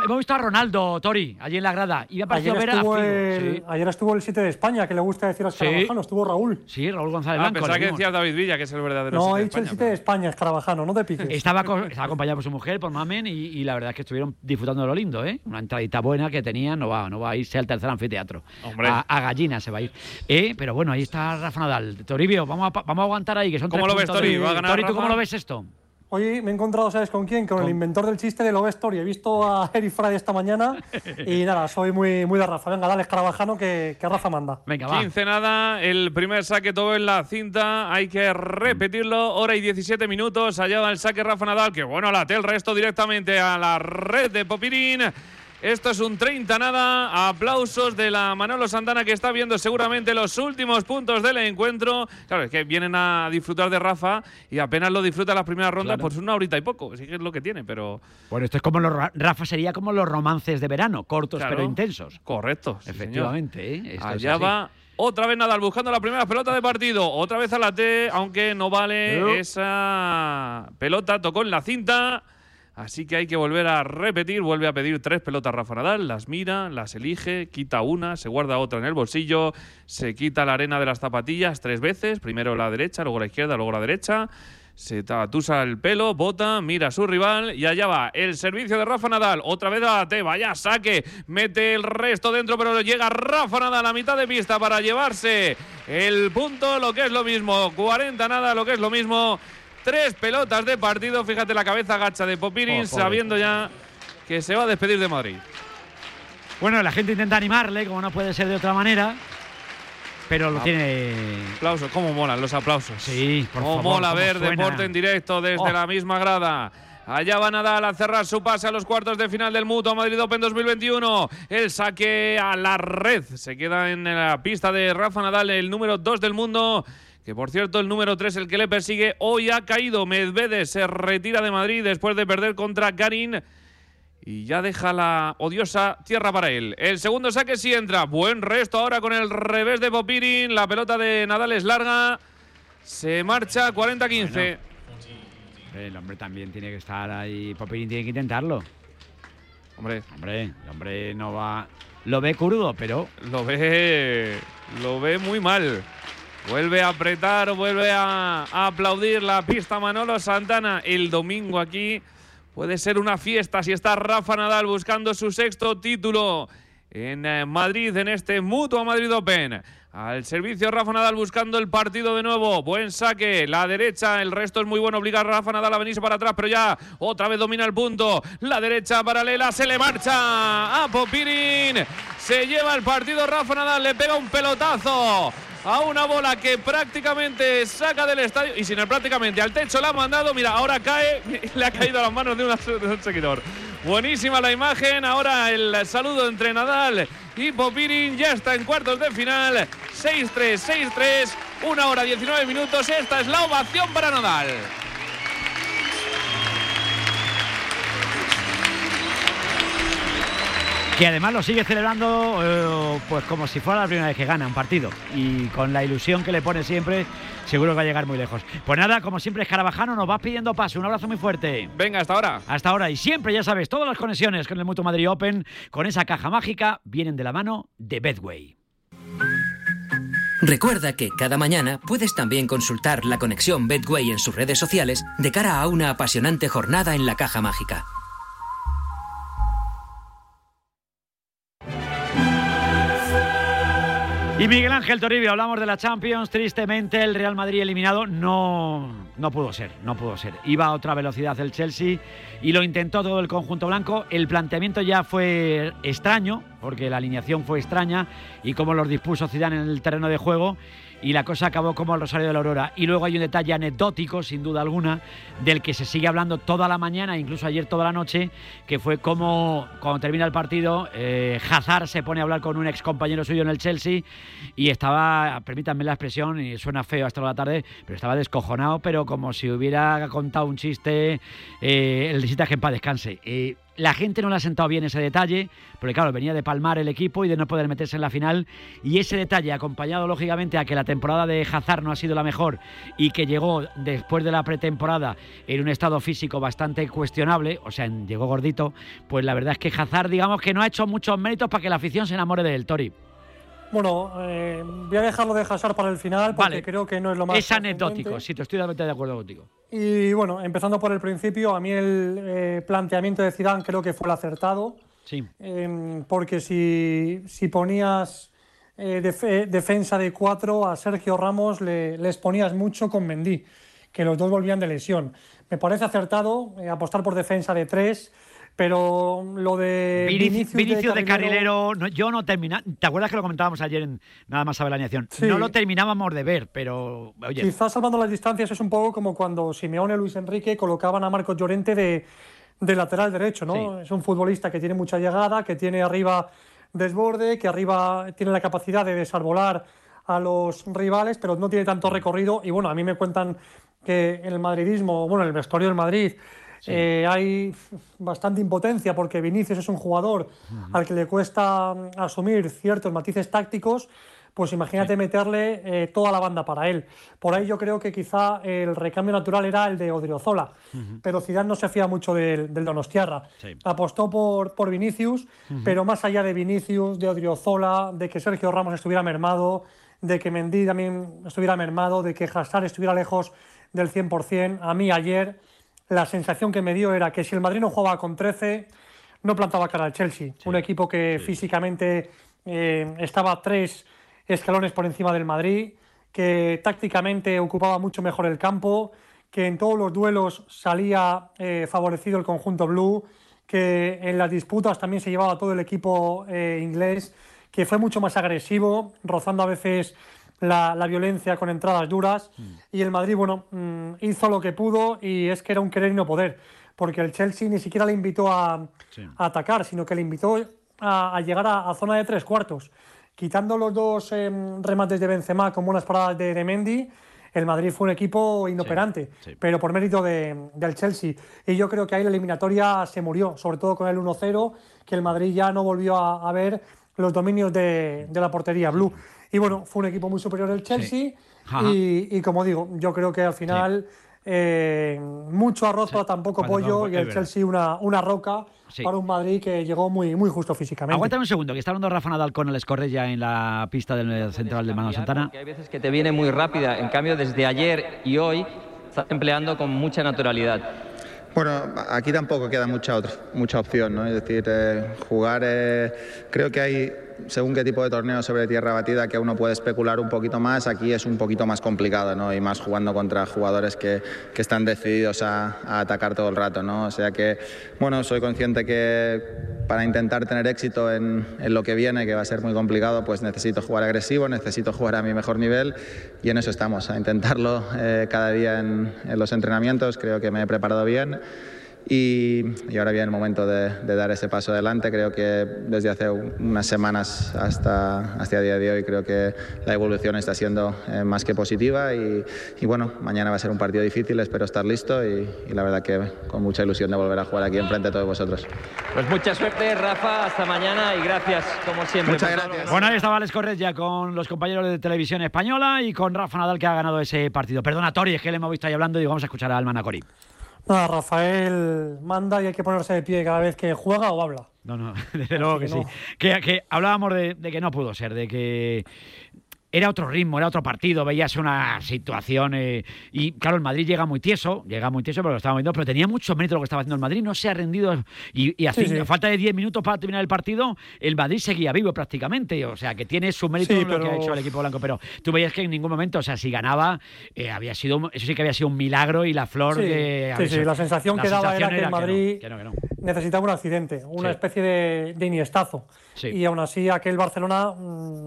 hemos visto a Ronaldo, Tori, allí en la grada. Y me ha parecido ver a Figo. Ayer estuvo el 7 de España, que le gusta decir a Escarabajano. Estuvo Raúl. Sí, Raúl González Blanco. Pensaba que decías David Villa, que es el verdadero 7 de España. No, he dicho el 7 de España, Escarabajano, no te piques. Estaba acompañado por su mujer, por Mamen, y la verdad es que estuvieron disfrutando de lo lindo, ¿eh? Una entradita buena que tenía, no va a irse al tercer anfiteatro. Hombre. A Gallina se va a ir. Pero bueno, ahí está Rafa Nadal. Toribio, vamos a aguantar ahí, que son ¿Cómo lo ves, Tori? ¿Va a ganar Tori, ¿tú Rafa? cómo lo ves esto? Hoy me he encontrado, ¿sabes con quién? Con el inventor del chiste de Love Story. He visto a Eric Fry esta mañana y nada, soy muy de Rafa. Venga, dale, Escarabajano, que Rafa manda. Venga, va. 15 nada, el primer saque todo en la cinta. Hay que repetirlo, hora y 17 minutos. Allá va el saque Rafa Nadal, que bueno, late el resto directamente a la red de Popirín. Esto es un 30 nada. Aplausos de la Manolo Santana, que está viendo seguramente los últimos puntos del encuentro. Claro, es que vienen a disfrutar de Rafa y apenas lo disfruta las primeras rondas, pues una horita y poco. Sí que es lo que tiene, pero... Bueno, esto es como Rafa sería como los romances de verano, cortos pero intensos. Correcto. Sí, efectivamente. Allá va. Otra vez Nadal buscando la primera pelota de partido. Otra vez a la T, aunque no vale esa pelota. Tocó en la cinta. Así que hay que volver a repetir. Vuelve a pedir 3 pelotas Rafa Nadal. Las mira, las elige, quita una, se guarda otra en el bolsillo. Se quita la arena de las zapatillas 3 veces. Primero la derecha, luego la izquierda, luego la derecha. Se tatusa el pelo, bota, mira a su rival y allá va el servicio de Rafa Nadal. Otra vez a la T, vaya saque, mete el resto dentro, pero llega Rafa Nadal a mitad de pista para llevarse el punto, lo que es lo mismo, 40 nada, lo que es lo mismo. 3 pelotas de partido, fíjate la cabeza gacha de Popirín, sabiendo ya que se va a despedir de Madrid. Bueno, la gente intenta animarle, como no puede ser de otra manera. Pero lo tiene... Aplausos, cómo molan los aplausos. Sí, por favor. Cómo mola ver deporte en directo desde la misma grada. Allá va Nadal a cerrar su pase a los cuartos de final del Mutua Madrid Open 2021. El saque a la red. Se queda en la pista de Rafa Nadal, el número 2 del mundo. Que por cierto, el número 3, el que le persigue, hoy ha caído. Medvedev se retira de Madrid después de perder contra Garin. Y ya deja la odiosa tierra para él. El segundo saque sí entra. Buen resto ahora con el revés de Popirín. La pelota de Nadal es larga. Se marcha 40-15. Bueno, el hombre también tiene que estar ahí. Popirín tiene que intentarlo. Hombre, el hombre no va... Lo ve crudo, pero... Lo ve muy mal. Vuelve a apretar, vuelve a aplaudir la pista Manolo Santana. El domingo aquí puede ser una fiesta si está Rafa Nadal buscando su 6º título en Madrid, en este Mutua Madrid Open. Al servicio Rafa Nadal buscando el partido de nuevo. Buen saque, la derecha, el resto es muy bueno. Obliga a Rafa Nadal a venirse para atrás, pero ya otra vez domina el punto. La derecha paralela, se le marcha a Popirín. Se lleva el partido Rafa Nadal, le pega un pelotazo a una bola que prácticamente saca del estadio. Y sin el prácticamente, al techo la ha mandado. Mira, ahora cae, le ha caído a las manos de un seguidor. Buenísima la imagen. Ahora el saludo entre Nadal y Popirín. Ya está en cuartos de final. 6-3, 6-3. 1 hora 19 minutos. Esta es la ovación para Nadal. Que además lo sigue celebrando pues como si fuera la primera vez que gana un partido. Y con la ilusión que le pone siempre, seguro que va a llegar muy lejos. Pues nada, como siempre, Escarabajano, nos vas pidiendo paso. Un abrazo muy fuerte. Venga, hasta ahora. Hasta ahora. Y siempre, ya sabes, todas las conexiones con el Mutua Madrid Open, con esa caja mágica, vienen de la mano de Betway. Recuerda que cada mañana puedes también consultar la conexión Betway en sus redes sociales de cara a una apasionante jornada en la caja mágica. Y Miguel Ángel Toribio, hablamos de la Champions. Tristemente, el Real Madrid eliminado no pudo ser. Iba a otra velocidad el Chelsea y lo intentó todo el conjunto blanco. El planteamiento ya fue extraño, porque la alineación fue extraña y cómo los dispuso Zidane en el terreno de juego. Y la cosa acabó como el Rosario de la Aurora. Y luego hay un detalle anecdótico, sin duda alguna, del que se sigue hablando toda la mañana, incluso ayer toda la noche, que fue como cuando termina el partido, Hazard se pone a hablar con un ex compañero suyo en el Chelsea y estaba, permítanme la expresión, y suena feo hasta la tarde, pero estaba descojonado, pero como si hubiera contado un chiste, el necesita que en paz descanse. La gente no le ha sentado bien ese detalle, porque claro, venía de palmar el equipo y de no poder meterse en la final, y ese detalle acompañado lógicamente a que la temporada de Hazard no ha sido la mejor y que llegó después de la pretemporada en un estado físico bastante cuestionable, o sea, llegó gordito, pues la verdad es que Hazard, digamos que no ha hecho muchos méritos para que la afición se enamore de él, Tori. Bueno, voy a dejarlo de Hazard para el final porque creo que no es lo más... Es anecdótico, sí, estoy totalmente de acuerdo contigo. Y bueno, empezando por el principio, a mí el planteamiento de Zidane creo que fue el acertado. Sí. Porque si ponías defensa de 4 a Sergio Ramos, les ponías mucho con Mendy, que los dos volvían de lesión. Me parece acertado apostar por defensa de 3. Pero lo de Vinicius de carrilero, yo no termina. ¿Te acuerdas que lo comentábamos ayer en Nada más sabe la alineación? Sí. No lo terminábamos de ver, pero oye. Quizás salvando las distancias es un poco como cuando Simeone y Luis Enrique colocaban a Marcos Llorente de lateral derecho, ¿no? Sí. Es un futbolista que tiene mucha llegada, que tiene arriba desborde, que arriba tiene la capacidad de desarbolar a los rivales, pero no tiene tanto recorrido. Y bueno, a mí me cuentan que en el madridismo, bueno, en el vestuario del Madrid, sí, hay bastante impotencia porque Vinicius es un jugador al que le cuesta asumir ciertos matices tácticos, pues imagínate meterle toda la banda para él. Por ahí yo creo que quizá el recambio natural era el de Odriozola, pero Zidane no se fía mucho del donostiarra. Sí. Apostó por Vinicius, pero más allá de Vinicius, de Odriozola, de que Sergio Ramos estuviera mermado, de que Mendy también estuviera mermado, de que Hazard estuviera lejos del 100%, a mí ayer la sensación que me dio era que si el Madrid no jugaba con 13, no plantaba cara al Chelsea. Sí, un equipo que físicamente estaba 3 escalones por encima del Madrid, que tácticamente ocupaba mucho mejor el campo, que en todos los duelos salía favorecido el conjunto blue, que en las disputas también se llevaba todo el equipo inglés, que fue mucho más agresivo, rozando a veces la violencia con entradas duras, y el Madrid, bueno, hizo lo que pudo, y es que era un querer y no poder, porque el Chelsea ni siquiera le invitó a atacar, sino que le invitó a llegar a zona de 3 cuartos. Quitando los 2 remates de Benzema con buenas paradas de Mendy, el Madrid fue un equipo inoperante, pero por mérito del Chelsea. Y yo creo que ahí la eliminatoria se murió, sobre todo con el 1-0, que el Madrid ya no volvió a ver los dominios de la portería blue. Y bueno, fue un equipo muy superior el Chelsea, y como digo, yo creo que al final mucho arroz para tan poco pollo, y el Chelsea una roca para un Madrid que llegó muy, muy justo físicamente. Aguántame un segundo, que está hablando Rafa Nadal con el Escorrella en la pista del central de Manu Santana. Hay veces que te viene muy rápida, en cambio desde ayer y hoy estás empleando con mucha naturalidad. Bueno, aquí tampoco queda mucha opción, ¿no? Es decir, jugar, creo que hay, según qué tipo de torneo sobre tierra batida, que uno puede especular un poquito más. Aquí es un poquito más complicado, ¿no? Y más jugando contra jugadores que están decididos a atacar todo el rato, ¿no? O sea que, bueno, soy consciente que para intentar tener éxito en lo que viene, que va a ser muy complicado, pues necesito jugar agresivo, necesito jugar a mi mejor nivel, y en eso estamos, a intentarlo cada día en los entrenamientos. Creo que me he preparado bien. Y ahora viene el momento de dar ese paso adelante. Creo que desde hace unas semanas hasta el día de hoy creo que la evolución está siendo más que positiva, y bueno, mañana va a ser un partido difícil, espero estar listo, y la verdad que con mucha ilusión de volver a jugar aquí enfrente de todos vosotros. Pues mucha suerte, Rafa, hasta mañana, y gracias como siempre. Muchas gracias. Bueno, ahí estaba Alex Corretja con los compañeros de Televisión Española y con Rafa Nadal, que ha ganado ese partido. Perdona, Tori, es que le hemos visto ahí hablando y vamos a escuchar a Alman Acori. Nada, Rafael manda y hay que ponerse de pie cada vez que juega o habla. No, desde luego que sí. Que hablábamos de que no pudo ser, de que era otro ritmo, era otro partido, veías una situación y claro, el Madrid llega muy tieso, pero lo estaba viendo, pero tenía mucho mérito lo que estaba haciendo el Madrid, no se ha rendido, y a falta de 10 minutos para terminar el partido, el Madrid seguía vivo prácticamente, o sea, que tiene su mérito lo que ha hecho el equipo blanco, pero tú veías que en ningún momento, o sea, si ganaba, eso sí que había sido un milagro, y la flor la sensación que daba era que el Madrid necesitaba un accidente, una especie de iniestazo. Sí. Y aún así aquel Barcelona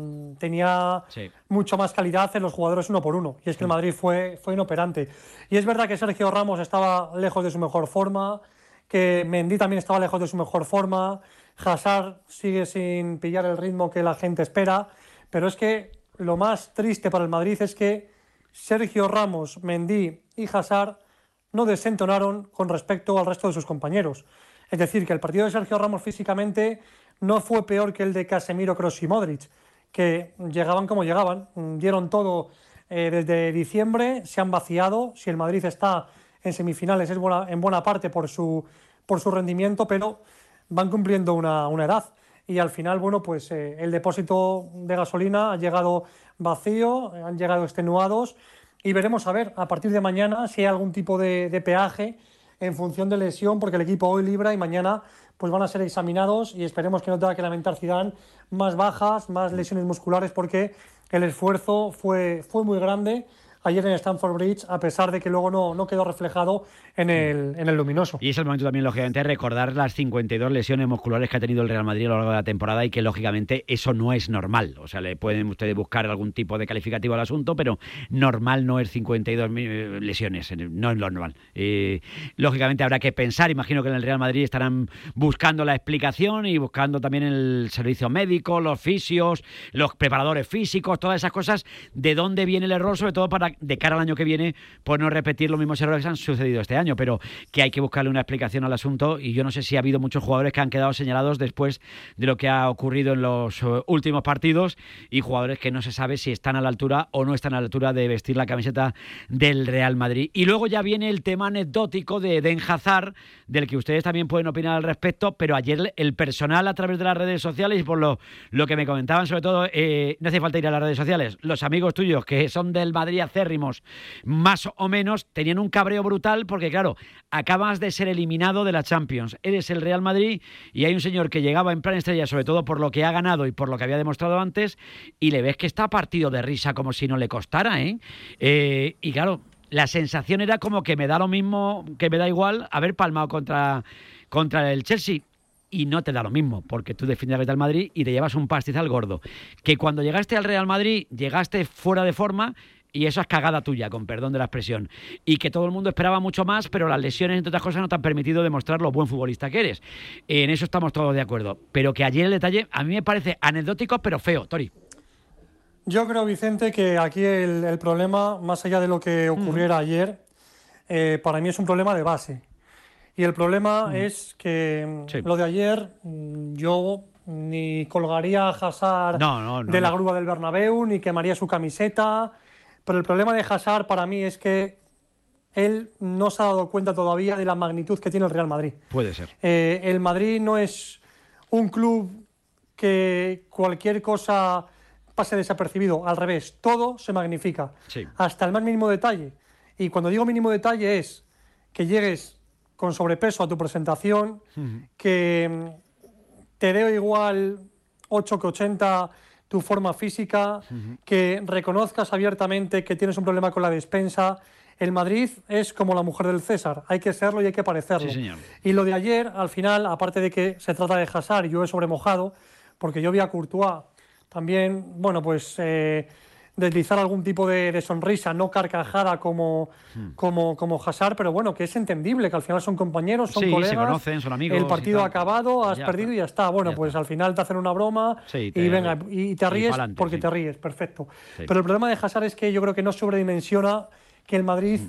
tenía mucho más calidad en los jugadores uno por uno, y es que el Madrid fue inoperante. Y es verdad que Sergio Ramos estaba lejos de su mejor forma, que Mendy también estaba lejos de su mejor forma, Hazard sigue sin pillar el ritmo que la gente espera, pero es que lo más triste para el Madrid es que Sergio Ramos, Mendy y Hazard no desentonaron con respecto al resto de sus compañeros. Es decir, que el partido de Sergio Ramos físicamente no fue peor que el de Casemiro, Kroos y Modric, que llegaban como llegaban, dieron todo desde diciembre, se han vaciado. Si el Madrid está en semifinales es en buena parte por su rendimiento, pero van cumpliendo una edad. Y al final, bueno, pues el depósito de gasolina ha llegado vacío, han llegado extenuados, y veremos a ver a partir de mañana si hay algún tipo de peaje en función de lesión, porque el equipo hoy libra y mañana pues van a ser examinados, y esperemos que no tenga que lamentar Zidane más bajas, más lesiones musculares, porque el esfuerzo fue muy grande ayer en Stamford Bridge, a pesar de que luego no quedó reflejado en el luminoso. Y es el momento también, lógicamente, de recordar las 52 lesiones musculares que ha tenido el Real Madrid a lo largo de la temporada, y que, lógicamente, eso no es normal. O sea, le pueden ustedes buscar algún tipo de calificativo al asunto, pero normal no es 52 lesiones, no es lo normal. Lógicamente habrá que pensar, imagino que en el Real Madrid estarán buscando la explicación y buscando también el servicio médico, los fisios, los preparadores físicos, todas esas cosas, de dónde viene el error, sobre todo para, de cara al año que viene, pues no repetir los mismos errores que han sucedido este año, pero que hay que buscarle una explicación al asunto. Y yo no sé si ha habido muchos jugadores que han quedado señalados después de lo que ha ocurrido en los últimos partidos, y jugadores que no se sabe si están a la altura o no están a la altura de vestir la camiseta del Real Madrid. Y luego ya viene el tema anecdótico de Eden Hazard, del que ustedes también pueden opinar al respecto, pero ayer el personal, a través de las redes sociales, y por lo que me comentaban, sobre todo, no hace falta ir a las redes sociales, los amigos tuyos que son del Madrid acérrimos, más o menos, tenían un cabreo brutal, porque claro, acabas de ser eliminado de la Champions, eres el Real Madrid, y hay un señor que llegaba en plan estrella, sobre todo por lo que ha ganado y por lo que había demostrado antes, y le ves que está partido de risa como si no le costara, y claro, la sensación era como que me da lo mismo, que me da igual haber palmado contra el Chelsea. Y no te da lo mismo, porque tú defiendes al Madrid y te llevas un pastizal gordo. Que cuando llegaste al Real Madrid, llegaste fuera de forma, y eso es cagada tuya, con perdón de la expresión. Y que todo el mundo esperaba mucho más, pero las lesiones, entre otras cosas, no te han permitido demostrar lo buen futbolista que eres. En eso estamos todos de acuerdo. Pero que ayer el detalle, a mí me parece anecdótico, pero feo, Tori. Yo creo, Vicente, que aquí el problema, más allá de lo que ocurriera ayer, para mí es un problema de base. Y el problema es que lo de ayer, yo ni colgaría a Hazard de la grúa del Bernabéu, ni quemaría su camiseta. Pero el problema de Hazard para mí es que él no se ha dado cuenta todavía de la magnitud que tiene el Real Madrid. Puede ser. El Madrid no es un club que cualquier cosa pase desapercibido. Al revés, todo se magnifica, hasta el más mínimo detalle. Y cuando digo mínimo detalle es que llegues con sobrepeso a tu presentación, que te dé igual 8 que 80 tu forma física, que reconozcas abiertamente que tienes un problema con la despensa. El Madrid es como la mujer del César, hay que serlo y hay que parecerlo. Sí, señor. Y lo de ayer, al final, aparte de que se trata de Hazard, yo he sobremojado, porque yo vi a Courtois también, bueno, pues deslizar algún tipo de sonrisa, no carcajada como Hazard, pero bueno, que es entendible, que al final son compañeros, son colegas, se conocen, son amigos. El partido ha acabado, has perdido y ya está. Bueno, pues al final te hacen una broma y te ríes porque te ríes, perfecto. Sí. Pero el problema de Hazard es que yo creo que no sobredimensiona que el Madrid,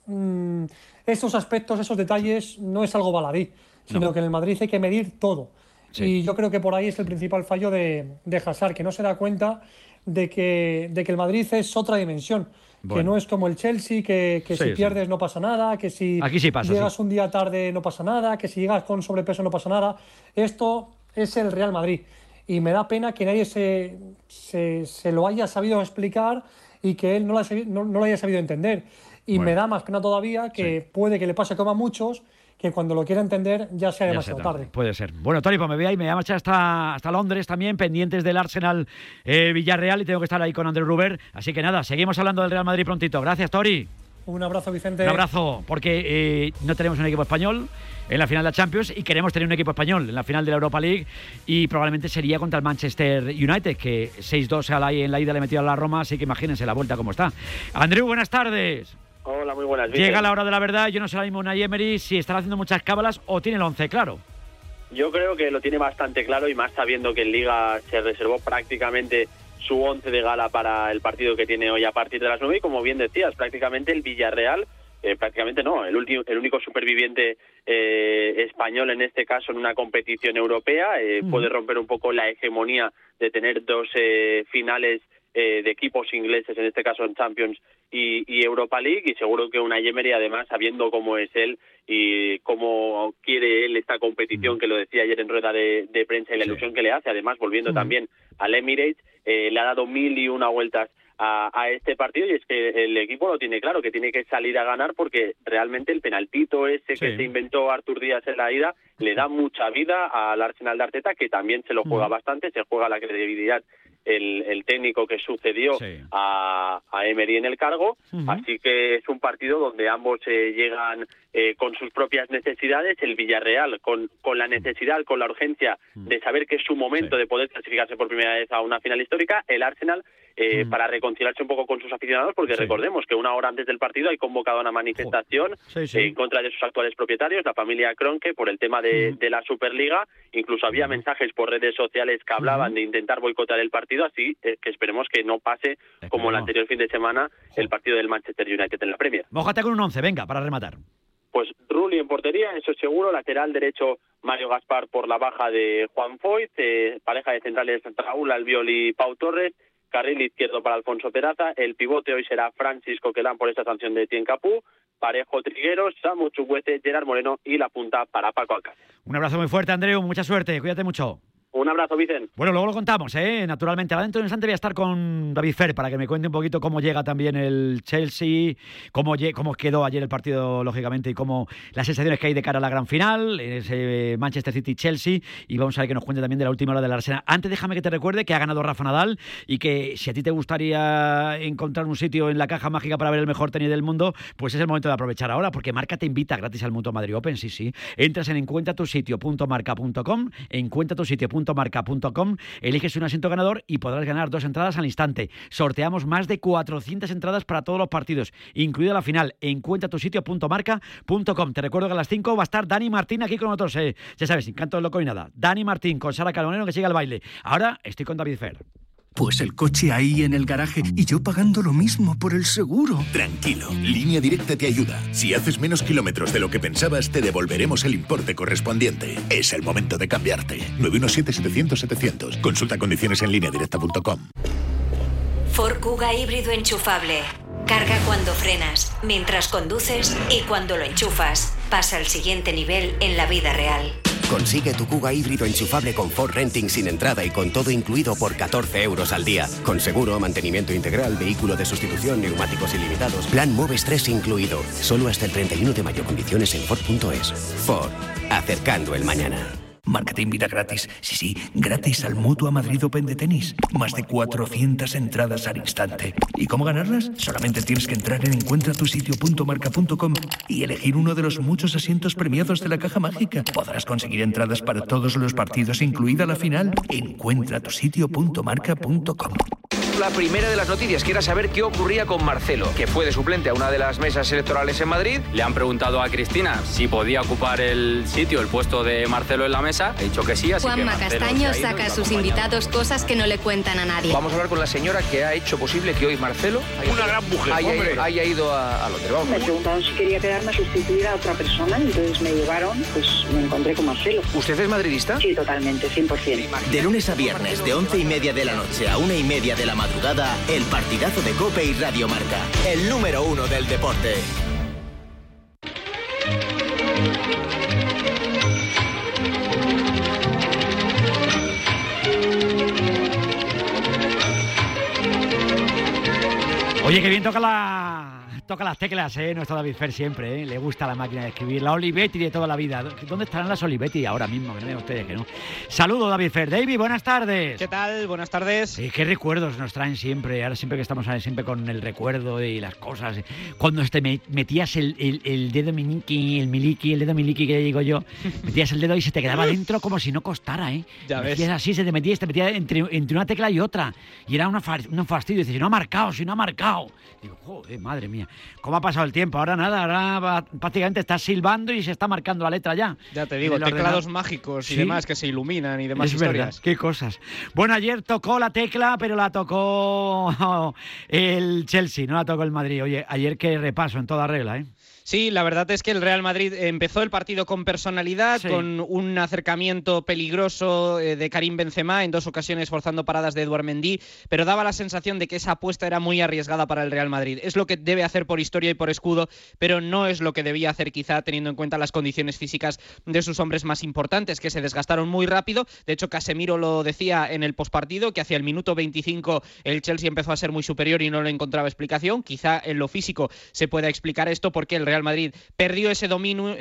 esos aspectos, esos detalles, no es algo baladí, sino que en el Madrid hay que medir todo. Y yo creo que por ahí es el principal fallo de Hazard, que no se da cuenta de que el Madrid es otra dimensión. Bueno. Que no es como el Chelsea, que si pierdes no pasa nada, que si llegas un día tarde no pasa nada, que si llegas con sobrepeso no pasa nada. Esto es el Real Madrid. Y me da pena que nadie se lo haya sabido explicar y que él no lo haya sabido entender. Y me da más pena todavía que puede que le pase como a muchos, que cuando lo quiera entender ya sea demasiado tarde. Puede ser. Bueno, Tori, pues me voy ahí, me voy a marchar hasta Londres también, pendientes del Arsenal Villarreal, y tengo que estar ahí con Andreu Ruber. Así que nada, seguimos hablando del Real Madrid prontito. Gracias, Tori. Un abrazo, Vicente. Un abrazo, porque no tenemos un equipo español en la final de la Champions y queremos tener un equipo español en la final de la Europa League, y probablemente sería contra el Manchester United, que 6-2 en la ida le metió a la Roma, así que imagínense la vuelta cómo está. Andreu, buenas tardes. Hola, muy buenas. Vicente. Llega la hora de la verdad. Yo no sé ahora mismo Unai Emery si estará haciendo muchas cábalas o tiene el 11 claro. Yo creo que lo tiene bastante claro, y más sabiendo que en Liga se reservó prácticamente su 11 de gala para el partido que tiene hoy a partir de las 9, y como bien decías, prácticamente el Villarreal prácticamente no, el único superviviente español en este caso en una competición europea, puede romper un poco la hegemonía de tener 2 finales de equipos ingleses, en este caso en Champions y Europa League, y seguro que Unai Emery, además, sabiendo cómo es él y cómo quiere él esta competición, que lo decía ayer en rueda de prensa, y la ilusión que le hace, además, volviendo también al Emirates, le ha dado 1001 vueltas a este partido, y es que el equipo lo tiene claro, que tiene que salir a ganar, porque realmente el penaltito ese que se inventó Artur Díaz en la ida le da mucha vida al Arsenal de Arteta, que también se lo juega bastante, se juega la credibilidad el técnico que sucedió a Emery en el cargo, así que es un partido donde ambos llegan con sus propias necesidades, el Villarreal con la necesidad, con la urgencia de saber que es su momento de poder clasificarse por primera vez a una final histórica, el Arsenal para reconciliarse un poco con sus aficionados, porque recordemos que una hora antes del partido hay convocado una manifestación en contra de sus actuales propietarios, la familia Kroenke, por el tema de la Superliga. Incluso había mensajes por redes sociales que hablaban de intentar boicotear el partido, así que esperemos que no pase como el anterior fin de semana el partido del Manchester United en la Premier. Mójate con un 11, venga, para rematar. Pues Rulli en portería, eso es seguro. Lateral derecho Mario Gaspar por la baja de Juan Foyt, pareja de centrales Raúl Albiol y Pau Torres, carril izquierdo para Alfonso Peraza, el pivote hoy será Francisco Coquelin por esta sanción de Tien Capú, Parejo Trigueros, Samu Chukwueze, Gerard Moreno y la punta para Paco Alcácer. Un abrazo muy fuerte, Andreu, mucha suerte, cuídate mucho. Un abrazo, Vicen. Bueno, luego lo contamos, naturalmente. Ahora dentro de un instante voy a estar con David Fer para que me cuente un poquito cómo llega también el Chelsea, cómo quedó ayer el partido, lógicamente, y cómo las sensaciones que hay de cara a la gran final, ese Manchester City-Chelsea, y vamos a ver que nos cuente también de la última hora del Arsenal. Antes, déjame que te recuerde que ha ganado Rafa Nadal y que si a ti te gustaría encontrar un sitio en la caja mágica para ver el mejor tenis del mundo, pues es el momento de aprovechar ahora, porque Marca te invita gratis al Mutua Madrid Open, sí. Entras en encuentratusitio.marca.com, encuentratusitio.marca.com, eliges un asiento ganador y podrás ganar 2 entradas al instante. Sorteamos más de 400 entradas para todos los partidos, incluida la final. Encuentratusitio.marca.com. Te recuerdo que a las 5 va a estar Dani Martín aquí con nosotros, ya sabes, sin canto, loco y nada. Dani Martín con Sara Calonero, que sigue al baile. Ahora estoy con David Fer. Pues el coche ahí en el garaje y yo pagando lo mismo por el seguro. Tranquilo, Línea Directa te ayuda. Si haces menos kilómetros de lo que pensabas, te devolveremos el importe correspondiente. Es el momento de cambiarte. 917-700-700. Consulta condiciones en lineadirecta.com. Ford Kuga híbrido enchufable. Carga cuando frenas, mientras conduces y cuando lo enchufas. Pasa al siguiente nivel en la vida real. Consigue tu Kuga híbrido enchufable con Ford Renting sin entrada y con todo incluido por 14 euros al día. Con seguro, mantenimiento integral, vehículo de sustitución, neumáticos ilimitados, plan Moves 3 incluido. Solo hasta el 31 de mayo. Condiciones en Ford.es. Ford, acercando el mañana. Marca te invita gratis, sí, gratis al Mutua Madrid Open de tenis. Más de 400 entradas al instante. ¿Y cómo ganarlas? Solamente tienes que entrar en encuentratusitio.marca.com y elegir uno de los muchos asientos premiados de la caja mágica. Podrás conseguir entradas para todos los partidos, incluida la final. Encuentratusitio.marca.com. La primera de las noticias que era saber qué ocurría con Marcelo, que fue de suplente a una de las mesas electorales en Madrid. Le han preguntado a Cristina si podía ocupar el puesto de Marcelo en la mesa. Ha dicho que sí, así Juanma Castaño saca a sus invitados cosas que no le cuentan a nadie. Vamos a hablar con la señora que ha hecho posible que hoy Marcelo haya ido a Londres. Vamos. Me preguntaron si quería quedarme a sustituir a otra persona, entonces me llevaron, pues me encontré con Marcelo. ¿Usted es madridista? Sí, totalmente, 100%. De lunes a viernes, de 11:30 de la noche a 1:30 de la madrugada, el partidazo de COPE y Radio Marca, el número 1 del deporte. Oye, que bien toca las teclas, nuestro David Fer siempre, le gusta la máquina de escribir, la Olivetti de toda la vida. ¿Dónde estarán las Olivetti ahora mismo? Que no vean ustedes que no. Saludos, David Fer. David, buenas tardes. ¿Qué tal? Buenas tardes. ¿Qué recuerdos nos traen siempre? Ahora siempre que estamos siempre con el recuerdo y las cosas. Cuando te metías el dedo meñique, el dedo miliqui que digo yo, metías el dedo y se te quedaba dentro como si no costara, Ya ves. Así, se te metía entre una tecla y otra. Y era un fastidio. Dices, si no ha marcado. Digo, joder, madre mía. ¿Cómo ha pasado el tiempo? Ahora nada, ahora prácticamente estás silbando y se está marcando la letra ya. Ya te digo, teclados mágicos y demás que se iluminan y demás historias. Verdad, qué cosas. Bueno, ayer tocó la tecla, pero la tocó el Chelsea, no la tocó el Madrid. Oye, ayer qué repaso en toda regla, Sí, la verdad es que el Real Madrid empezó el partido con personalidad, con un acercamiento peligroso de Karim Benzema, en 2 ocasiones forzando paradas de Edouard Mendy, pero daba la sensación de que esa apuesta era muy arriesgada para el Real Madrid. Es lo que debe hacer por historia y por escudo, pero no es lo que debía hacer quizá teniendo en cuenta las condiciones físicas de sus hombres más importantes, que se desgastaron muy rápido. De hecho, Casemiro lo decía en el postpartido, que hacia el minuto 25 el Chelsea empezó a ser muy superior y no le encontraba explicación. Quizá en lo físico se pueda explicar esto, porque el Real Madrid perdió ese dominio,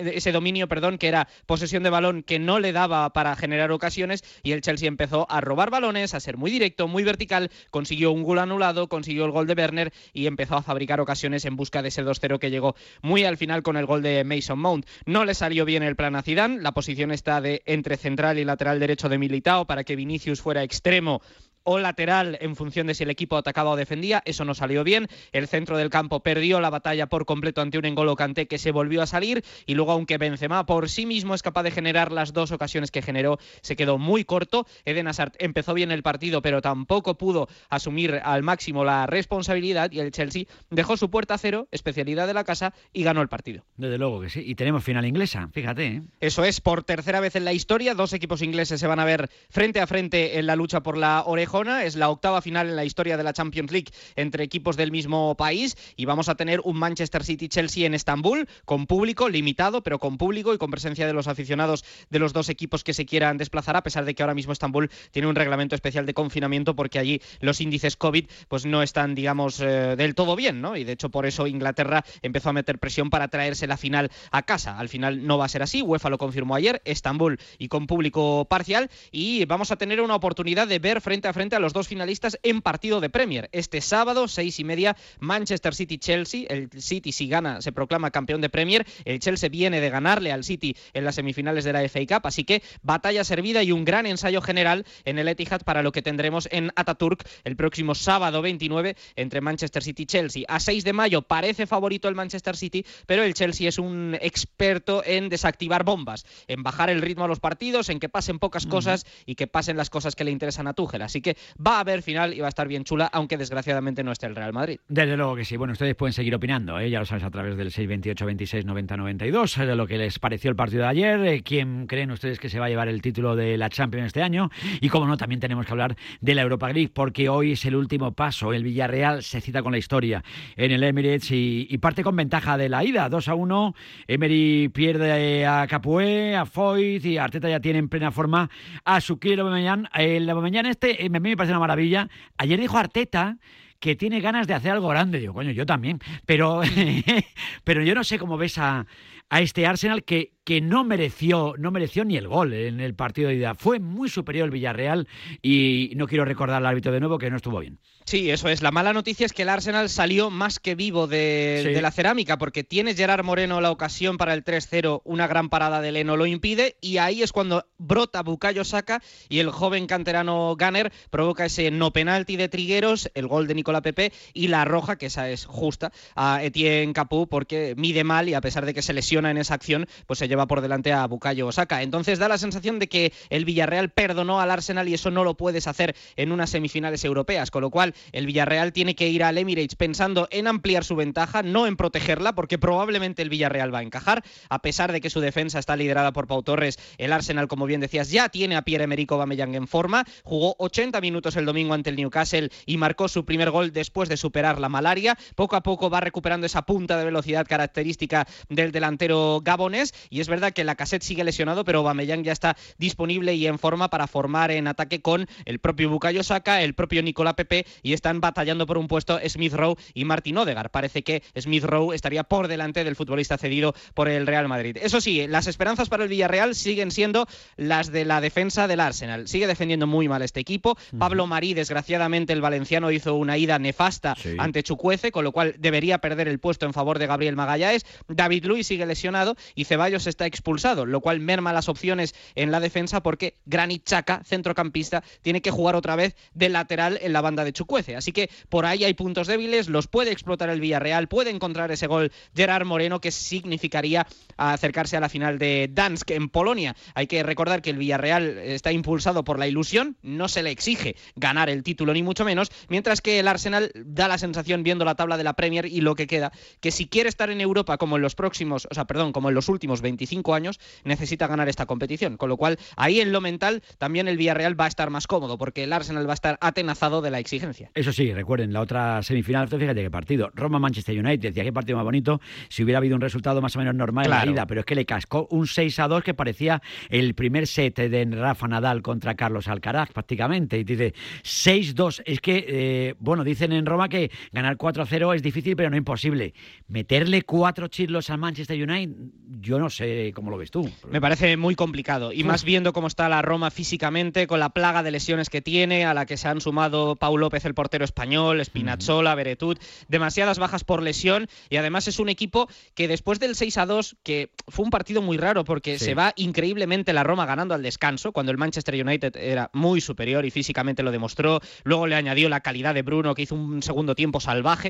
que era posesión de balón, que no le daba para generar ocasiones, y el Chelsea empezó a robar balones, a ser muy directo, muy vertical, consiguió un gol anulado, consiguió el gol de Werner y empezó a fabricar ocasiones en busca de ese 2-0 que llegó muy al final con el gol de Mason Mount. No le salió bien el plan a Zidane, la posición está de entre central y lateral derecho de Militao para que Vinicius fuera extremo o lateral en función de si el equipo atacaba o defendía. Eso no salió bien. El centro del campo perdió la batalla por completo ante un N'Golo Kanté que se volvió a salir, y luego, aunque Benzema por sí mismo es capaz de generar las 2 ocasiones que generó, se quedó muy corto. Eden Hazard empezó bien el partido, pero tampoco pudo asumir al máximo la responsabilidad, y el Chelsea dejó su puerta a cero, especialidad de la casa, y ganó el partido. Desde luego que sí. Y tenemos final inglesa, fíjate, ¿eh? Eso es, por tercera vez en la historia, 2 equipos ingleses se van a ver frente a frente en la lucha por la oreja. Es la 8ª final en la historia de la Champions League entre equipos del mismo país, y vamos a tener un Manchester City-Chelsea en Estambul, con público limitado, pero con público y con presencia de los aficionados de los 2 equipos que se quieran desplazar, a pesar de que ahora mismo Estambul tiene un reglamento especial de confinamiento, porque allí los índices COVID pues no están, digamos, del todo bien, ¿no? Y de hecho por eso Inglaterra empezó a meter presión para traerse la final a casa. Al final no va a ser así, UEFA lo confirmó ayer, Estambul y con público parcial, y vamos a tener una oportunidad de ver frente a frente a los 2 finalistas en partido de Premier. Este sábado, 6:30, Manchester City-Chelsea. El City, si gana, se proclama campeón de Premier. El Chelsea viene de ganarle al City en las semifinales de la FA Cup, así que batalla servida y un gran ensayo general en el Etihad para lo que tendremos en Ataturk el próximo sábado 29 entre Manchester City y Chelsea. A 6 de mayo parece favorito el Manchester City, pero el Chelsea es un experto en desactivar bombas, en bajar el ritmo a los partidos, en que pasen pocas cosas y que pasen las cosas que le interesan a Tuchel. Así que va a haber final y va a estar bien chula, aunque desgraciadamente no esté el Real Madrid. Desde luego que sí. Bueno, ustedes pueden seguir opinando, ya lo sabes, a través del 628 26 90 92, de lo que les pareció el partido de ayer, quién creen ustedes que se va a llevar el título de la Champions este año, y como no, también tenemos que hablar de la Europa League, porque hoy es el último paso. El Villarreal se cita con la historia en el Emirates y parte con ventaja de la ida, 2-1. Emery pierde a Capué, a Foyth, y Arteta ya tiene en plena forma a Suquir y Aubameyang. El Aubameyang a mí me parece una maravilla. Ayer dijo Arteta que tiene ganas de hacer algo grande. Digo, coño, yo también. Pero yo no sé cómo ves a este Arsenal que no mereció ni el gol en el partido de ida. Fue muy superior el Villarreal, y no quiero recordar al árbitro de nuevo, que no estuvo bien. Sí, eso es. La mala noticia es que el Arsenal salió más que vivo de la cerámica, porque tiene Gerard Moreno la ocasión para el 3-0, una gran parada de Leno lo impide, y ahí es cuando brota Bukayo Saka y el joven canterano Gunner provoca ese no penalti de Trigueros, el gol de Nicolas Pepe y la roja, que esa es justa, a Etienne Capoue, porque mide mal y a pesar de que se lesiona en esa acción, pues se lleva por delante a Bukayo Saka. Entonces da la sensación de que el Villarreal perdonó al Arsenal, y eso no lo puedes hacer en unas semifinales europeas, con lo cual el Villarreal tiene que ir al Emirates pensando en ampliar su ventaja, no en protegerla, porque probablemente el Villarreal va a encajar, a pesar de que su defensa está liderada por Pau Torres. El Arsenal, como bien decías, ya tiene a Pierre-Emerick Aubameyang en forma, jugó 80 minutos el domingo ante el Newcastle y marcó su primer gol después de superar la malaria. Poco a poco va recuperando esa punta de velocidad característica del delantero gabonés, y es verdad que Lacazette sigue lesionado, pero Aubameyang ya está disponible y en forma para formar en ataque con el propio Bukayo Saka, el propio Nicolas Pepe, y están batallando por un puesto Smith Rowe y Martin Odegaard. Parece que Smith Rowe estaría por delante del futbolista cedido por el Real Madrid. Eso sí, las esperanzas para el Villarreal siguen siendo las de la defensa del Arsenal. Sigue defendiendo muy mal este equipo. Pablo Marí, desgraciadamente, el valenciano, hizo una ida nefasta ante Chukwueze, con lo cual debería perder el puesto en favor de Gabriel Magalhães. David Luiz sigue lesionado y Ceballos está expulsado, lo cual merma las opciones en la defensa porque Granit Xhaka, centrocampista, tiene que jugar otra vez de lateral en la banda de Chukwueze. Así que por ahí hay puntos débiles, los puede explotar el Villarreal, puede encontrar ese gol Gerard Moreno que significaría acercarse a la final de Dansk en Polonia. Hay que recordar que el Villarreal está impulsado por la ilusión, no se le exige ganar el título ni mucho menos, mientras que el Arsenal da la sensación, viendo la tabla de la Premier y lo que queda, que si quiere estar en Europa como en los últimos 25 años, necesita ganar esta competición, con lo cual ahí en lo mental también el Villarreal va a estar más cómodo, porque el Arsenal va a estar atenazado de la exigencia. Eso sí, recuerden, la otra semifinal, fíjate qué partido, Roma-Manchester United, decía qué partido más bonito si hubiera habido un resultado más o menos normal en la ida, pero es que le cascó un 6-2 que parecía el primer set de Rafa Nadal contra Carlos Alcaraz prácticamente, y dice 6-2, es que, dicen en Roma que ganar 4-0 es difícil pero no imposible, meterle 4 chirlos al Manchester United, yo no sé cómo lo ves tú. Me parece muy complicado, y más viendo cómo está la Roma físicamente, con la plaga de lesiones que tiene, a la que se han sumado Pau López, el portero español, Spinazzola, Veretout, demasiadas bajas por lesión, y además es un equipo que después del 6-2, que fue un partido muy raro porque se va increíblemente la Roma ganando al descanso, cuando el Manchester United era muy superior y físicamente lo demostró, luego le añadió la calidad de Bruno, que hizo un segundo tiempo salvaje,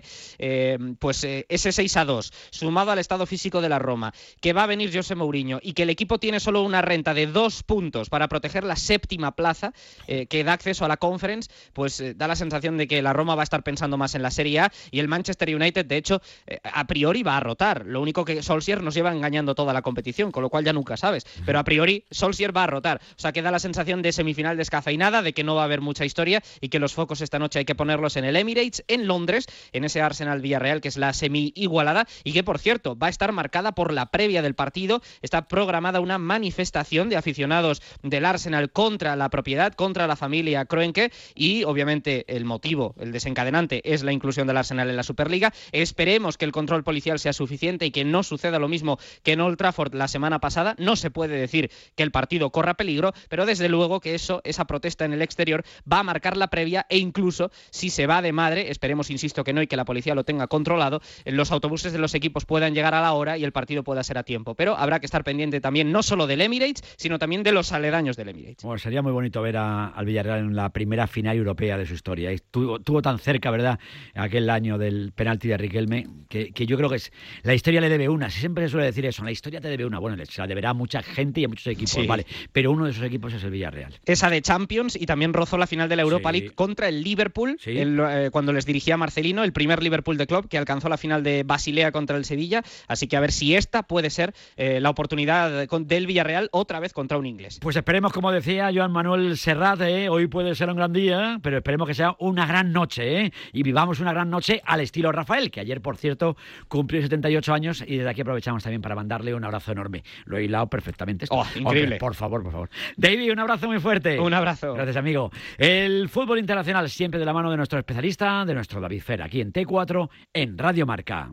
ese 6-2, sumado al estado físico de la Roma, que va a venir José Mourinho y que el equipo tiene solo una renta de 2 puntos para proteger la 7ª plaza que da acceso a la Conference, pues da la sensación de que la Roma va a estar pensando más en la Serie A, y el Manchester United, de hecho, a priori va a rotar. Lo único que Solskjaer nos lleva engañando toda la competición, con lo cual ya nunca sabes, pero a priori Solskjaer va a rotar, o sea que da la sensación de semifinal descafeinada, de que no va a haber mucha historia y que los focos esta noche hay que ponerlos en el Emirates, en Londres, en ese Arsenal Villarreal, que es la semi igualada, y que por cierto va a estar marcada por la previa del partido. Está programada una manifestación de aficionados del Arsenal contra la propiedad, contra la familia Kroenke, y obviamente el motivo, el desencadenante, es la inclusión del Arsenal en la Superliga. Esperemos que el control policial sea suficiente y que no suceda lo mismo que en Old Trafford la semana pasada. No se puede decir que el partido corra peligro, pero desde luego que esa protesta en el exterior va a marcar la previa, e incluso si se va de madre, esperemos, insisto, que no, y que la policía lo tenga controlado, los autobuses de los equipos puedan llegar a la hora y el partido pueda ser a tiempo. Pero habrá que estar pendiente también no solo del Emirates, sino también de los aledaños del Emirates. Bueno, sería muy bonito ver al Villarreal en la primera final europea de su historia. Estuvo tan cerca, ¿verdad?, aquel año del penalti de Riquelme, que yo creo que la historia le debe una. Siempre se suele decir eso, la historia te debe una. Bueno, se la deberá a mucha gente y a muchos equipos, vale, pero uno de esos equipos es el Villarreal. Esa de Champions, y también rozó la final de la Europa League contra el Liverpool, cuando les dirigía Marcelino, el primer Liverpool de Klopp, que alcanzó la final de Basilea contra el Sevilla. Así que a ver si esta puede ser la oportunidad del Villarreal otra vez contra un inglés. Pues esperemos, como decía Joan Manuel Serrat, hoy puede ser un gran día, pero esperemos que sea una gran noche, y vivamos una gran noche al estilo Rafael, que ayer, por cierto, cumplió 78 años, y desde aquí aprovechamos también para mandarle un abrazo enorme. Lo he hilado perfectamente. Increíble. Hombre, por favor. David, un abrazo muy fuerte. Un abrazo. Gracias, amigo. El fútbol internacional siempre de la mano de nuestro especialista, de nuestro David Fer, aquí en T4, en Radio Marca.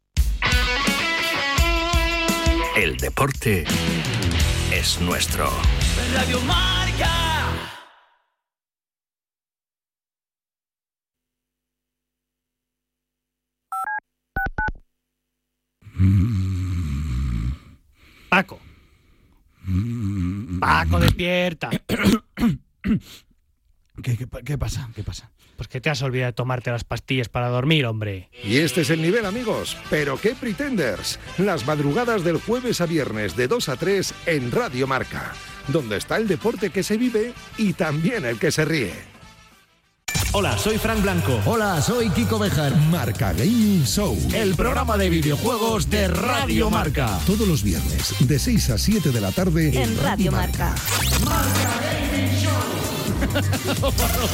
El deporte es nuestro. Radio Marca. Paco. Paco, despierta. ¿Qué pasa? Pues que te has olvidado de tomarte las pastillas para dormir, hombre. Y este es el nivel, amigos. ¿Pero qué Pretenders? Las madrugadas del jueves a viernes de 2 a 3 en Radio Marca, donde está el deporte que se vive y también el que se ríe. Hola, soy Frank Blanco. Hola, soy Kiko Bejar. Marca Gaming Show. El programa de videojuegos de Radio Marca. Todos los viernes, de 6 a 7 de la tarde. En Radio Marca. Marca Gaming Show.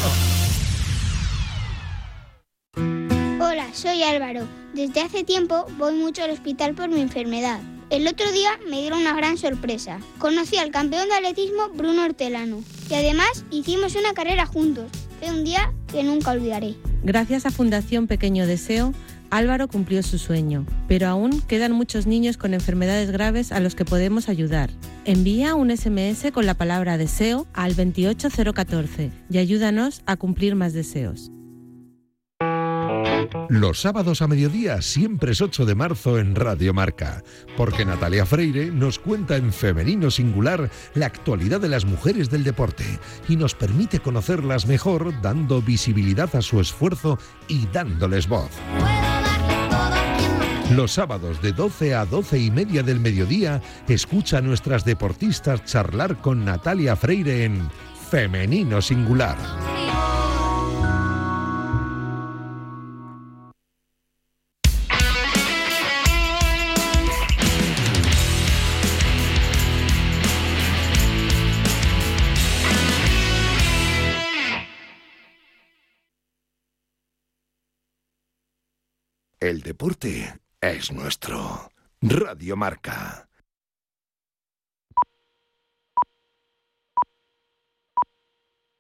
Hola, soy Álvaro. Desde hace tiempo voy mucho al hospital por mi enfermedad. El otro día me dieron una gran sorpresa. Conocí al campeón de atletismo Bruno Hortelano y además hicimos una carrera juntos. Fue un día que nunca olvidaré. Gracias a Fundación Pequeño Deseo, Álvaro cumplió su sueño, pero aún quedan muchos niños con enfermedades graves a los que podemos ayudar. Envía un SMS con la palabra deseo al 28014 y ayúdanos a cumplir más deseos. Los sábados a mediodía siempre es 8 de marzo en Radio Marca, porque Natalia Freire nos cuenta en femenino singular la actualidad de las mujeres del deporte y nos permite conocerlas mejor dando visibilidad a su esfuerzo y dándoles voz. Los sábados de 12 a 12 y media del mediodía, escucha a nuestras deportistas charlar con Natalia Freire en Femenino Singular. El deporte es nuestro. Radio Marca.